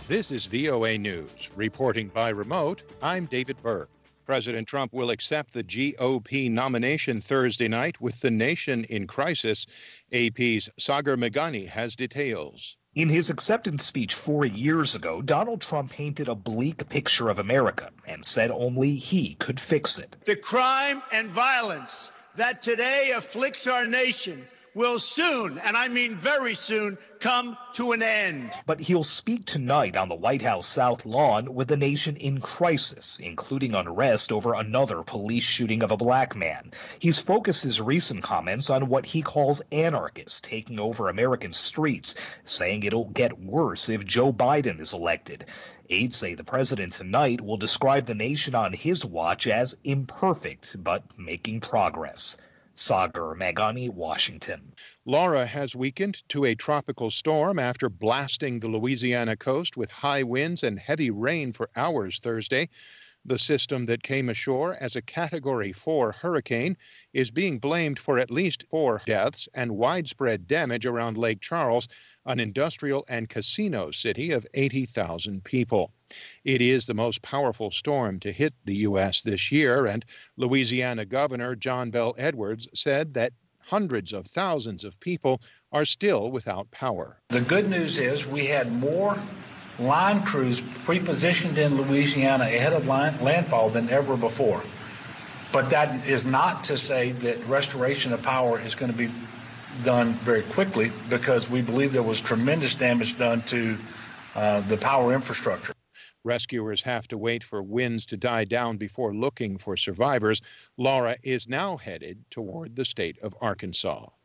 This is VOA News. Reporting by remote, I'm David Burke. President Trump will accept the GOP nomination Thursday night with the nation in crisis. AP's Sagar Meghani has details. In his acceptance speech 4 years ago, Donald Trump painted a bleak picture of America and said only he could fix it. The crime and violence that today afflicts our nation will soon, and I mean very soon, come to an end. But he'll speak tonight on the White House South Lawn with the nation in crisis, including unrest over another police shooting of a black man. He's focused his recent comments on what he calls anarchists taking over American streets, saying it'll get worse if Joe Biden is elected. Aides say the president tonight will describe the nation on his watch as imperfect, but making progress. Sagar Meghani, Washington. Laura has weakened to a tropical storm after blasting the Louisiana coast with high winds and heavy rain for hours Thursday. The system that came ashore as a Category 4 hurricane is being blamed for at least 4 deaths and widespread damage around Lake Charles, an industrial and casino city of 80,000 people. It is the most powerful storm to hit the U.S. this year, and Louisiana Governor John Bel Edwards said that hundreds of thousands of people are still without power. The good news is we had more line crews pre-positioned in Louisiana ahead of landfall than ever before. But that is not to say that restoration of power is going to be done very quickly, because we believe there was tremendous damage done to the power infrastructure. Rescuers have to wait for winds to die down before looking for survivors. Laura is now headed toward the state of Arkansas.